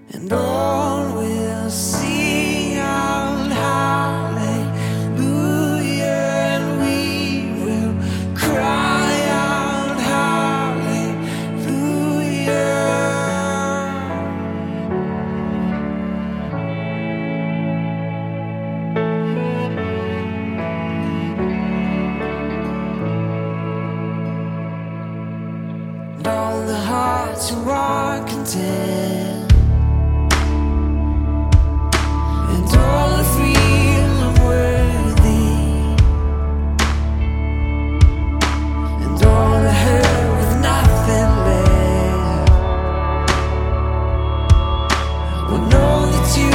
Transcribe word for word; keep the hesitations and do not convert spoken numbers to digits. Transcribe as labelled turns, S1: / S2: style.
S1: and all will sing out hallelujah, and we will cry out hallelujah. And all the hearts who are content, and all the feel unworthy, and all the hurt with nothing left, will know that you